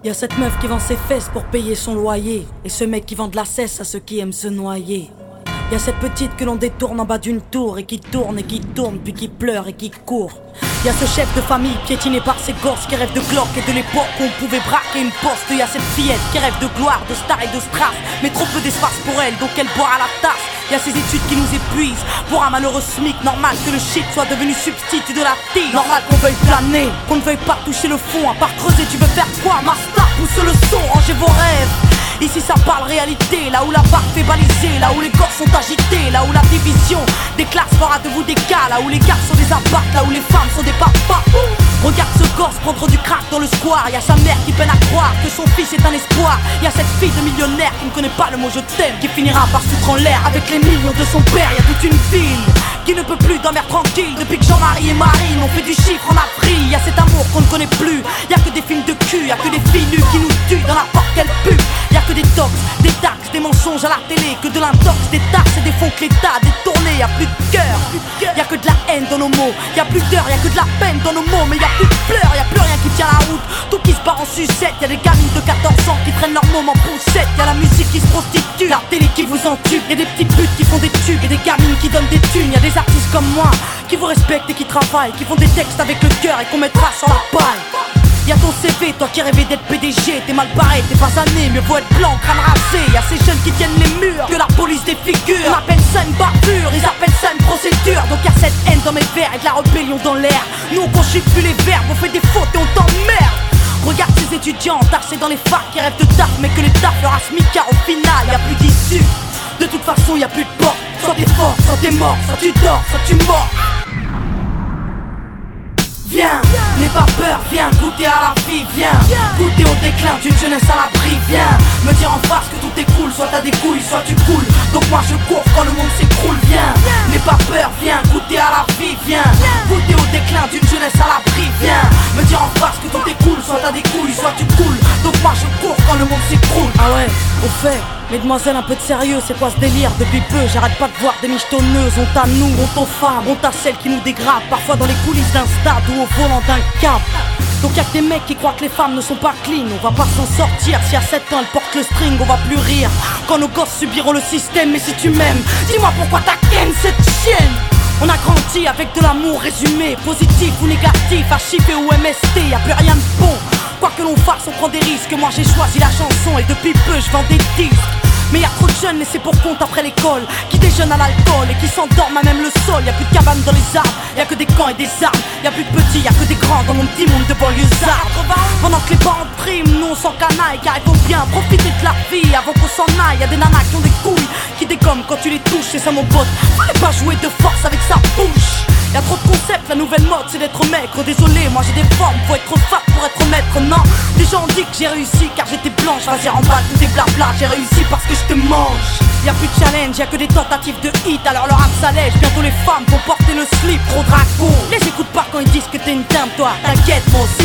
Y'a cette meuf qui vend ses fesses pour payer son loyer, et ce mec qui vend de la cesse à ceux qui aiment se noyer. Y'a cette petite que l'on détourne en bas d'une tour, et qui tourne, puis qui pleure et qui court. Y'a ce chef de famille piétiné par ses gosses qui rêve de Glock et de l'époque où on pouvait braquer une poste. Y'a cette fillette qui rêve de gloire, de star et de strass, mais trop peu d'espace pour elle, donc elle boit à la tasse. Y'a ces études qui nous épuisent, pour un malheureux SMIC, normal que le shit soit devenu substitut de la tille. Normal qu'on veuille planer, qu'on ne veuille pas toucher le fond, à part creuser tu veux faire quoi? Master, pousse le son, rangez vos rêves. Ici ça parle réalité, là où la barre fait baliser, là où les corps sont agités, là où la division des classes fera de vous des cas, là où les gars sont des apparts, là où les femmes sont des papas. Regarde ce gosse prendre du crack dans le square. Y'a sa mère qui peine à croire que son fils est un espoir. Y'a cette fille de millionnaire qui ne connaît pas le mot je t'aime, qui finira par foutre en l'air avec les millions de son père. Y'a toute une ville qui ne peut plus dormir tranquille depuis que Jean-Marie et Marine ont fait du chiffre en Afrique. Y'a cet amour qu'on ne connaît plus, y'a que des films de cul, y'a que des filles nues qui nous tuent dans la porte qu'elle pue. Y'a que des tox, des taxes, des mensonges à la télé, que de l'intox, des taxes et des fonds que l'État a détournés. Y'a plus de cœur, y'a que de la haine dans nos mots. Y'a plus d'heures, y'a que de la peine dans nos mots. Mais y'a plus de pleurs, y'a plus rien qui tient la route. Tout qui se barre en sucette, y'a des gamines de 14 ans qui traînent leur môme en poussette. Y'a la musique qui se prostitue, la télé qui vous entube. Y'a des petites putes qui font des tubes et des gamines qui donnent des thunes. Y'a des artistes comme moi qui vous respectent et qui travaillent, qui font des textes avec le cœur et qu'on mettra sur la paille. Y'a ton CV, toi qui rêvais d'être PDG, t'es mal barré, t'es pas né, mieux vaut être blanc, crâne rasé. Y'a ces jeunes qui tiennent les murs, que la police défigure. On appelle ça une barbure, ils appellent ça une procédure. Donc y'a cette haine dans mes vers et de la rébellion dans l'air. Nous on conjugue plus les verbes, on fait des fautes et on t'emmerde. Regarde ces étudiants entassés dans les facs qui rêvent de taf, mais que les taf leur a smicard au final. Y'a plus d'issue, de toute façon y'a plus de porte. Soit t'es fort, soit t'es mort, soit tu dors, soit tu mords. Viens, n'aie pas peur, viens goûter à la vie, viens goûter au déclin d'une jeunesse à l'abri, viens me dire en face que tout est cool, soit t'as des couilles, soit tu coules. Donc moi je cours quand le monde s'écroule, viens, n'aie pas peur, viens goûter à la vie, viens goûter au déclin d'une jeunesse à l'abri, viens me dire en face que tout est cool, soit t'as des couilles, soit tu coules. Donc moi je cours quand le monde s'écroule. Ah ouais, au fait, mesdemoiselles, un peu de sérieux, c'est quoi ce délire? Depuis peu, j'arrête pas de voir des michetonneuses. Honte à nous, honte aux femmes, honte à celles qui nous dégradent, parfois dans les coulisses d'un stade ou au volant d'un cap. Donc y'a que des mecs qui croient que les femmes ne sont pas clean. On va pas s'en sortir, si à 7 ans elle porte le string, on va plus rire quand nos gosses subiront le système. Mais si tu m'aimes, dis-moi pourquoi t'as ken cette chienne. On a grandi avec de l'amour résumé, positif ou négatif, HIV ou MST, y'a plus rien de bon. Quoi que l'on fasse, on prend des risques. Moi j'ai choisi la chanson et depuis peu je vends des disques. Mais y'a trop de jeunes laissés pour compte après l'école, qui déjeunent à l'alcool et qui s'endorment à même le sol. Y'a plus de cabanes dans les arbres, y'a que des camps et des armes. Y'a plus de petits, y'a que des grands dans mon petit monde de banlieusards. Pendant que les parents priment, nous on s'en canaille, car il faut bien profiter de la vie avant qu'on s'en aille. Y'a des nanas qui ont des couilles, qui dégomment quand tu les touches. C'est ça mon pote, fallait pas jouer de force avec sa bouche. Y'a trop de concepts, la nouvelle mode c'est d'être maigre. Désolé, moi j'ai des formes, faut être fat pour être maître. Non, des gens ont dit que j'ai réussi car j'étais blanche. Vas-y remballe tous tes blabla, j'ai réussi parce que je te mange. Y'a plus de challenge, y'a que des tentatives de hit. Alors leur rap s'allège, bientôt les femmes vont porter le slip. Trop dragon, les écoute pas quand ils disent que t'es une dame. Toi, t'inquiète, moi aussi